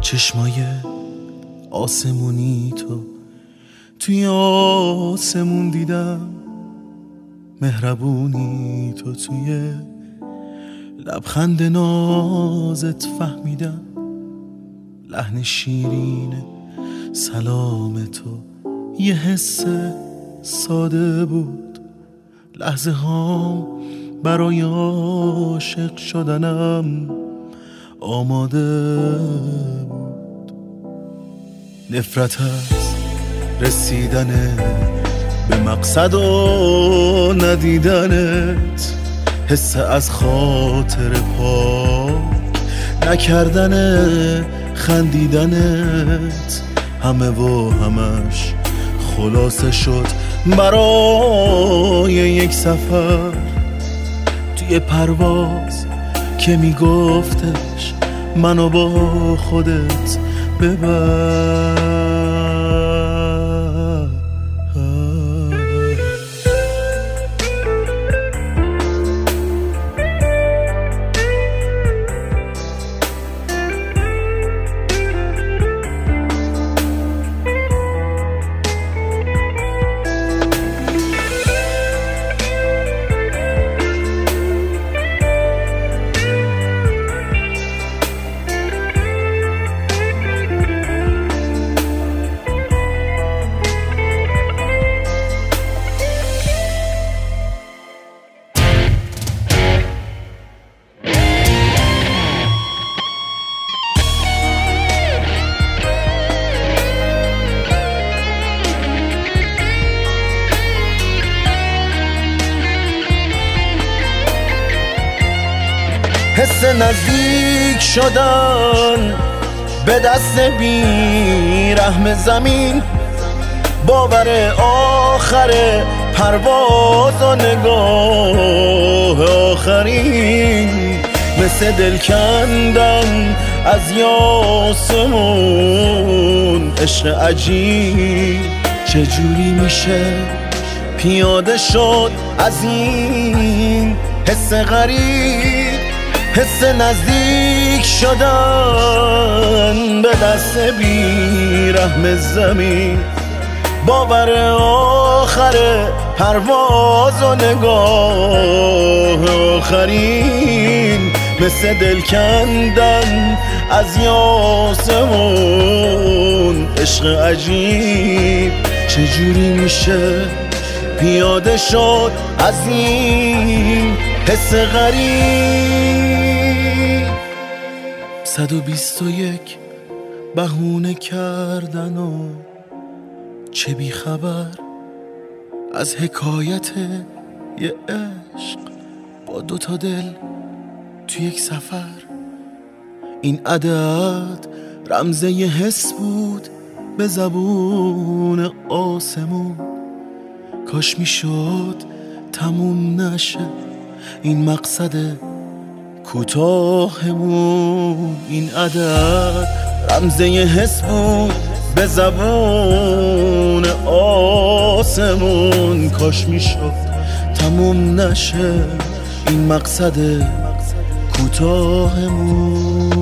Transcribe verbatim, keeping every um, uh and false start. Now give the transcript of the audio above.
چشمای آسمونی تو توی آسمون دیدم، مهربونی تو توی لبخند نازت فهمیدم، لحن شیرین سلام تو یه حس ساده بود، لحظه هام برای عاشق شدنم آماده بود. نفرت از رسیدن به مقصد و ندیدنت، حس از خاطر پاک نکردن خندیدنت، همه و همش خلاصه شد برای یک سفر توی پرواز که میگفتش منو با خودت ببر. حس نزدیک شدن به دست بی رحم زمین، باور آخر پرواز و نگاه آخرین، مثل دل کندن از یاسمون عشق عجیب. چجوری میشه پیاده شد از این حس غریب، حس نزدیک شدن به دست بی رحم زمین، باور آخر پرواز و نگاه آخرین، مثل دل کندن از یاسمون عشق عجیب. چجوری میشه پیاده شد از این حس غریب؟ صد و بیست و یک بهونه کردن و چه بی خبر از حکایت یه عشق با دوتا دل تو یک سفر. این عدد رمزه یه حس بود به زبون آسمون، کاش میشد تموم نشه این مقصد کوتاهمون. این عدد رمزه یه حس بود به زبون آسمون، کاش میشد تموم نشه این مقصد کوتاهمون.